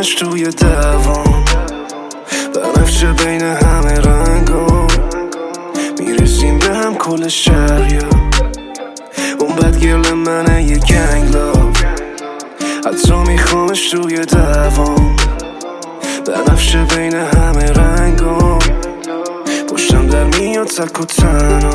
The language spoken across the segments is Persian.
میخوامش توی دوام بنفشه بین همه رنگام میرسیم به هم کل شهر اون بدگرل منه یه گنگ لاف حتی میخوامش توی دوام بنفشه بین همه رنگام پشتم در میاد تک و تنها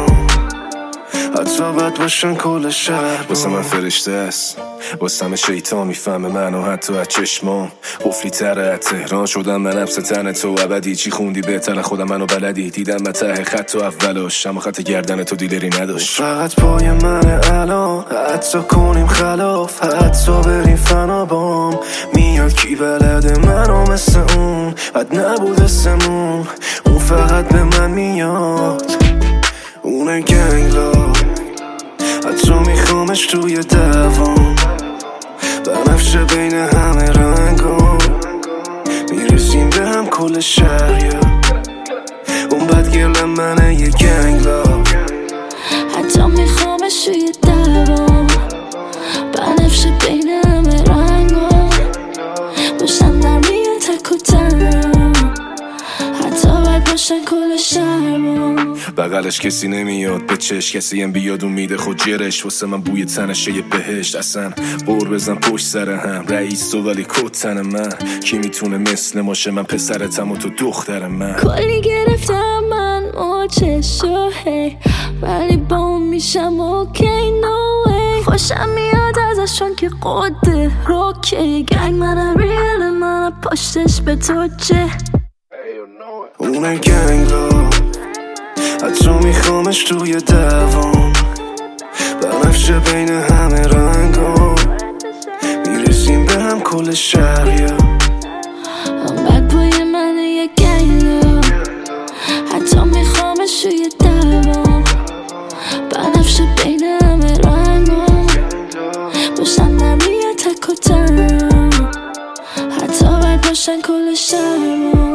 حتی بد باشن کل شهر واسه من فرشته است واسه همه شیطان میفهمه منو حتی از چشمام قفلی تره از تهران شدم من نفس تن تو ابدی چی خوندی بهتر خودم منو بلدی دیدم من ته خط و اولاش اما خط گردن تو دیدری نداشت فقط پای من الان حتی کنیم خلاف حتی بریم فنا بام میاد کی بلده منو مثل اون بد نبود اسمون اون فقط به من میاد اونه گنگلا حتی میخوامش توی دوام بنفشه بین همه رنگام میرسیم به هم کل شهر اون بدگرل منه یه گنگلا حتی میخوامش توی دوام بنفشه بین همه رنگام باشم در میان تک و تنها حتی باید باشن کل شهرام بغلش کسی نمیاد به چش کسی هم بیاد و میده خود جرش واسه من بوی تنشه یه بهشت اصلا بور بزن پشت سر هم رئیس تو ولی کت تن من کی میتونه مثل ماشه من پسرتم و تو دختر من کلی گرفتم من موچشو هی ولی با اون میشم اوکی نو وی خوشم میاد ازشون که قده روکی گنگ منم ریل منم پشتش به تو چه اونه گنگلا حتی میخوامش توی دوام بنفشه بین همه رنگام میرسیم به هم کل شهر بد بوی منه یه گنگلا حتی میخوامش توی دوام بنفشه بین همه رنگام باشم در میاد تک و تنها حتی باید باشن کل شهرام